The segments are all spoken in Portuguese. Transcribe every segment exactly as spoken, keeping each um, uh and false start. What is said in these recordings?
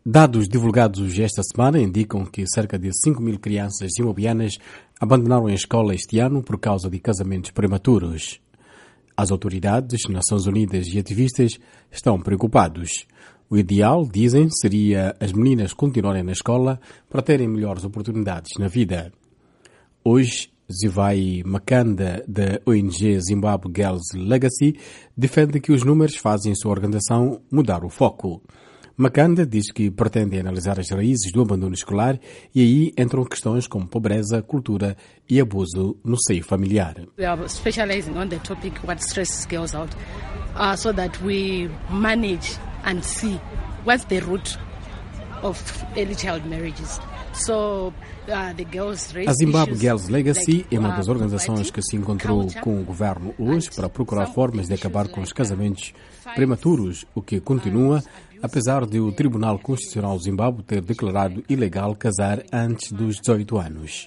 Dados divulgados esta semana indicam que cerca de cinco mil crianças zimbabueanas abandonaram a escola este ano por causa de casamentos prematuros. As autoridades, Nações Unidas e ativistas estão preocupados. O ideal, dizem, seria as meninas continuarem na escola para terem melhores oportunidades na vida. Hoje, Zivai Makanda, da O N G Zimbabwe Girls Legacy, defende que os números fazem sua organização mudar o foco. Makanda diz que pretende analisar as raízes do abandono escolar e aí entram questões como pobreza, cultura e abuso no seio familiar. We are specializing on the topic what stresses girls out, uh, so that we manage and see what's the root of early child marriages. So, uh, the girls raise a Zimbabwe issues Girls Legacy like, é uma das uh, organizações que se encontrou culture, com o governo hoje para procurar formas de acabar com os casamentos prematuros, o que continua, apesar de o Tribunal Constitucional do Zimbábue ter declarado ilegal casar antes dos dezoito anos.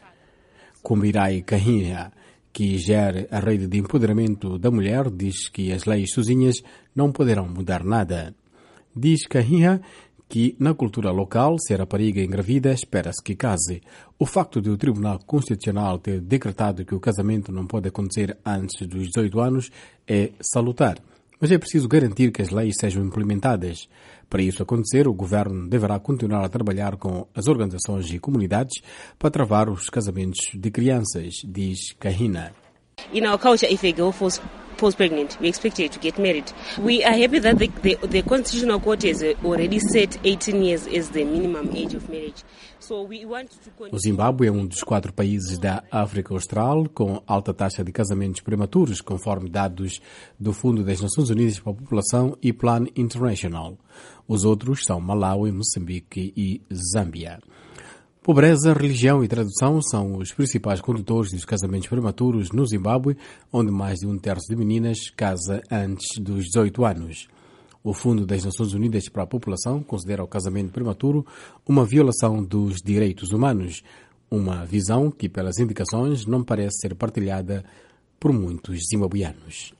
Kumbirai Kahinha, que gera a rede de empoderamento da mulher, diz que as leis sozinhas não poderão mudar nada. Diz Kahinha que na cultura local, se a rapariga engravida, espera-se que case. O facto de o Tribunal Constitucional ter decretado que o casamento não pode acontecer antes dos dezoito anos é salutar. Mas é preciso garantir que as leis sejam implementadas. Para isso acontecer, o governo deverá continuar a trabalhar com as organizações e comunidades para travar os casamentos de crianças, diz Kahina. In our culture, if a girl falls post-pregnant, we expect her to get married. We are happy that the, the, the Constitutional Court has already set eighteen years as the minimum age of marriage. So we want to continue... O Zimbábue é um dos quatro países da África Austral com alta taxa de casamentos prematuros, conforme dados do Fundo das Nações Unidas para a População e Plan International. Os outros são Malawi, Moçambique e Zâmbia. Pobreza, religião e tradução são os principais condutores dos casamentos prematuros no Zimbábue, onde mais de um terço de meninas casa antes dos dezoito anos. O Fundo das Nações Unidas para a População considera o casamento prematuro uma violação dos direitos humanos, uma visão que, pelas indicações, não parece ser partilhada por muitos zimbabueanos.